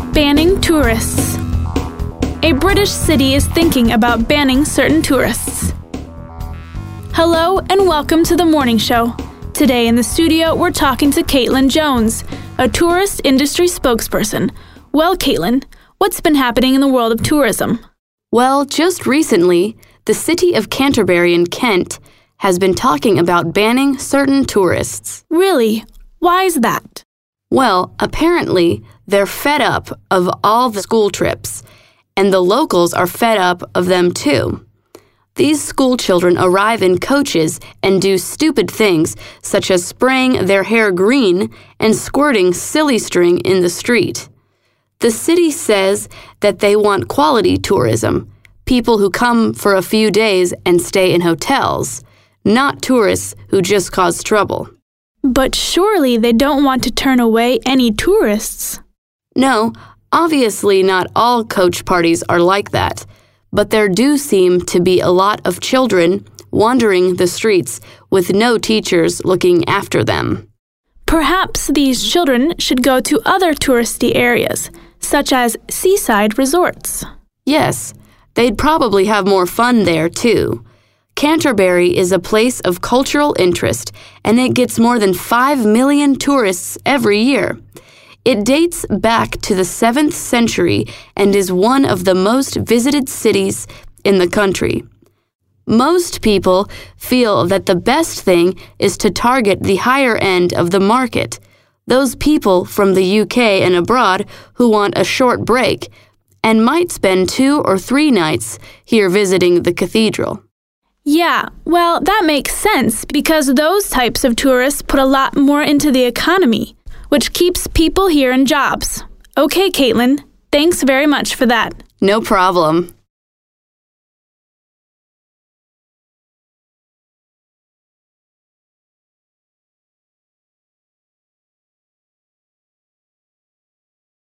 Banning tourists. A British city is thinking about banning certain tourists. Hello and welcome to the morning show. Today in the studio, we're talking to Caitlin Jones, a tourist industry spokesperson. Well, Caitlin, what's been happening in the world of tourism? Well, just recently, the city of Canterbury in Kent has been talking about banning certain tourists. Really? Why is that? Well, apparently, they're fed up of all the school trips, and the locals are fed up of them too. These school children arrive in coaches and do stupid things such as spraying their hair green and squirting silly string in the street. The city says that they want quality tourism, people who come for a few days and stay in hotels, not tourists who just cause trouble. But surely they don't want to turn away any tourists. No, obviously not all coach parties are like that, but there do seem to be a lot of children wandering the streets with no teachers looking after them. Perhaps these children should go to other touristy areas, such as seaside resorts. Yes, they'd probably have more fun there too. Canterbury is a place of cultural interest, and it gets more than 5 million tourists every year. It dates back to the 7th century and is one of the most visited cities in the country. Most people feel that the best thing is to target the higher end of the market, those people from the UK and abroad who want a short break and might spend 2 or 3 nights here visiting the cathedral. Yeah, well, that makes sense because those types of tourists put a lot more into the economy, which keeps people here in jobs. Okay, Caitlin, thanks very much for that. No problem.